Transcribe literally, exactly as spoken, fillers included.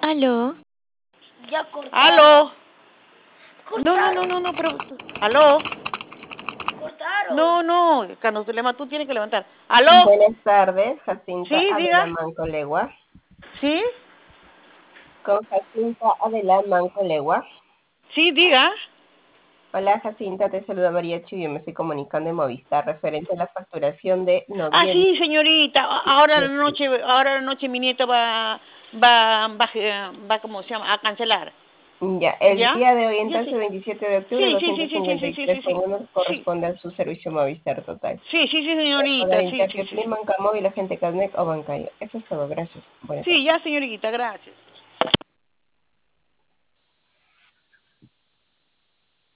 Aló. Ya cortaron. ¿Aló? Cortaron. No, no, no, no, no, pero... ¿Aló? Cortaron. No, no, cuando tú, lema, tú tienes que levantar. ¿Aló? Buenas tardes, Jacinta Sí, Adela diga. Mancolegua. ¿Sí? Con Jacinta Adela Mancolegua. Sí, diga. Hola Jacinta, te saluda María Chiu, yo me estoy comunicando de Movistar referente a la facturación de Ah, noviembre. sí, señorita. Ahora a la noche, ahora a la noche mi nieto va, va, va, va, ¿cómo se llama? A cancelar. Ya, el ¿Ya? día de hoy, Ya, entonces, sí. veintisiete de octubre, Sí, sí, sí, sí, sí, doscientos cincuenta y sí, sí, tres sí, con uno sí. corresponde a su servicio Movistar total. Sí, sí, sí, Para señorita. Sí, evitar sí, que sí. Priman, Camóvil, agente Casnet o Bancayo. Eso es todo, gracias. Buenas tardes. Sí, ya, señorita, gracias.